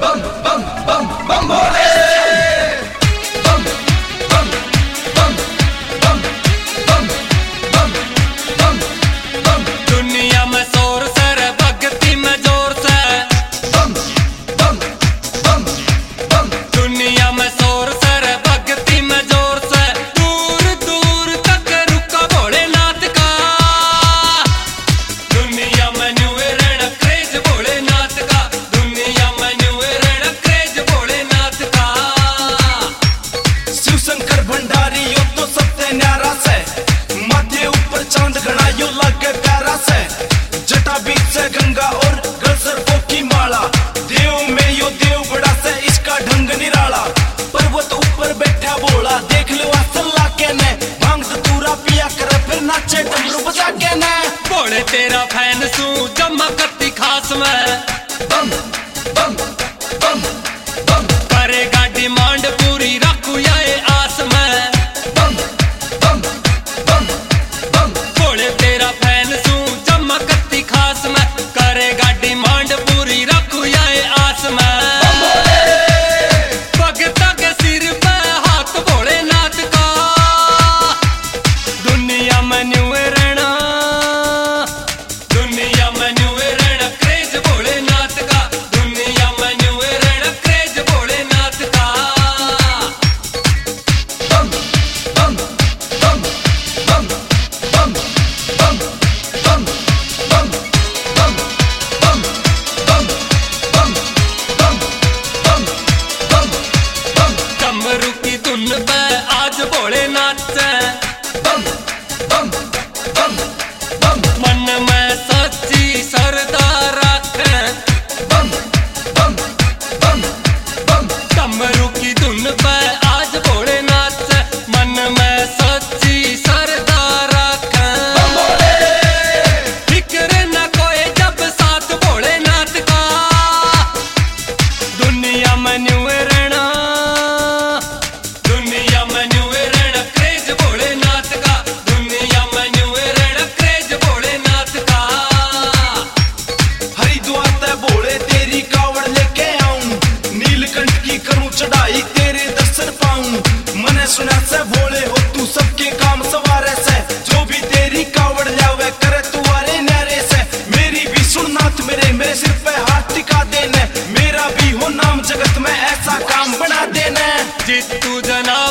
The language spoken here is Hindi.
गंगा और गलसरफों की माला, देव में यो देव बड़ा से इसका ढंग निराला। पर्वत ऊपर बैठा बोला, देख लो असल्ला के ने, भांग धतूरा पिया करे फिर नाचे डमरू बजा के ने। बोले तेरा फैन सू जमा करती खास में, बम बम बम बम करेगा डिमांड पूरी रखू या आस में। बम बम बम बम बोले तेरा फैन सू जमा करती खास में, करेगा डिमांड पूरी रखू या आस में। भगता के सिर पे हाथ भोलेनाथ का, दुनिया में न्यू रहना, दुनिया में न्यू रहना क्रेज भोलेनाथ का, दुनिया में न्यू रहना क्रेज भोलेनाथ का। बम बम बम बम बम बम बम बम बम बम बम बम बम बम बम बम कमरू की धुन पे आज भोलेनाथ से, बम बम बम बम मन में सच्ची श्रद्धा रखें। बम बम बम बम कमरू की धुन पे आज भोलेनाथ से, मन में सच्ची श्रद्धा रखें। फिक्र न कोई जब साथ भोलेनाथ का, दुनिया में न्यू रहना, दुनिया में न्यू रहना क्रेज भोलेनाथ का, दुनिया में न्यू रहना क्रेज भोलेनाथ का। हरिद्वार ते भोले तेरी कावड़ लेके आऊं, नीलकंठ की करूं चढ़ाई तेरे दर्शन पाऊं। मने सुना से भोले हो तू सबके काम सवारे से, जो भी तेरी कावड़ लावे करे तुम्हारे नारे से। मेरी भी सुननाथ मेरे मेरे सिर पे हाथ टिका देने, मेरा भी हो नाम जगत में ऐसा काम बना देने। जितू जना